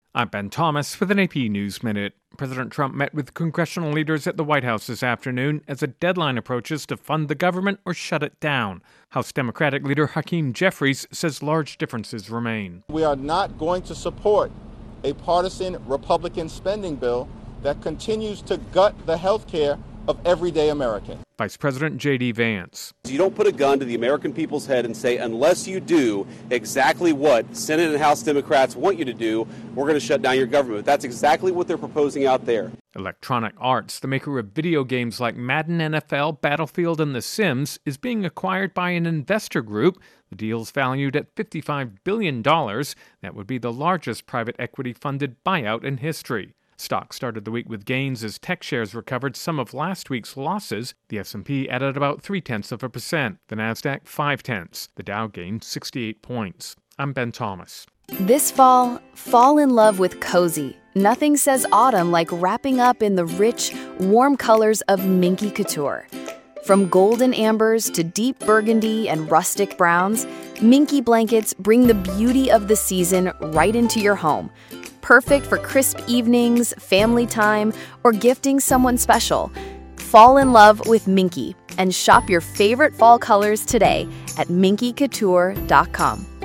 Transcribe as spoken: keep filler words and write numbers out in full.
I'm Ben Thomas with an A P News Minute. President Trump met with congressional leaders at the White House this afternoon as a deadline approaches to fund the government or shut it down. House Democratic leader Hakeem Jeffries says large differences remain. We are not going to support a partisan Republican spending bill that continues to gut the health care of everyday Americans. Vice President J D. Vance. You don't put a gun to the American people's head and say, unless you do exactly what Senate and House Democrats want you to do, we're going to shut down your government. That's exactly what they're proposing out there. Electronic Arts, the maker of video games like Madden N F L, Battlefield, and The Sims, is being acquired by an investor group. The deal's valued at fifty-five billion dollars. That would be the largest private equity-funded buyout in history. Stock started the week with gains as tech shares recovered some of last week's losses. The S and P added about three-tenths of a percent. The Nasdaq, five-tenths. The Dow gained sixty-eight points. I'm Ben Thomas. This fall, fall in love with cozy. Nothing says autumn like wrapping up in the rich, warm colors of Minky Couture. From golden ambers to deep burgundy and rustic browns, Minky blankets bring the beauty of the season right into your home. Perfect for crisp evenings, family time, or gifting someone special. Fall in love with Minky and shop your favorite fall colors today at minky couture dot com.